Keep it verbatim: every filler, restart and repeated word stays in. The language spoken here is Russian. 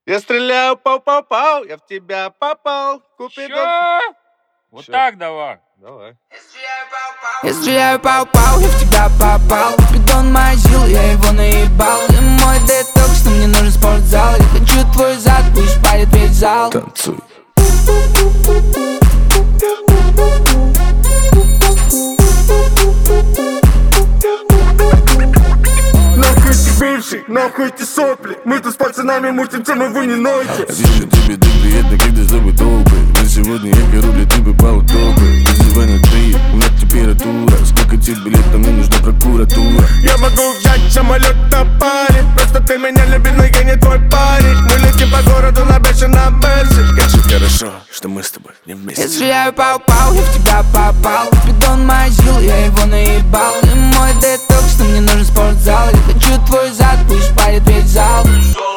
Я стреляю, пау-пау-пау, я в тебя попал. Купидон. Чё? Вот Чё? так давай. Давай. Я стреляю, пау-пау, я в тебя попал. Купидон мазил, я его наебал. Ты мой детокс, но мне нужен спортзал. Я хочу твой зад, пусть парит весь зал. Танцуй. Нахуй эти бывшие, нахуй эти сопли. Мы тут с пацанами мутим тему, вы не нойте. Я вижу тебе, ты приятно, когда зубы добрые. Но сегодня я король, и ты попал в топы. Вызывай на три, у меня температура. Сколько тебе лет, но мне нужна прокуратура. Я могу взять самолет на паре. Просто ты меня любишь, но я не твой парень. Мы летим по городу на бешеном Мерсе. Как же хорошо, что мы с тобой не Я вместе. стреляю, пау-пау, я в тебя попал. Купидон мазил, я его наебал. Ты мой детокс, но мне нужен спортзал. Я хочу твой зад, пусть парит весь зал.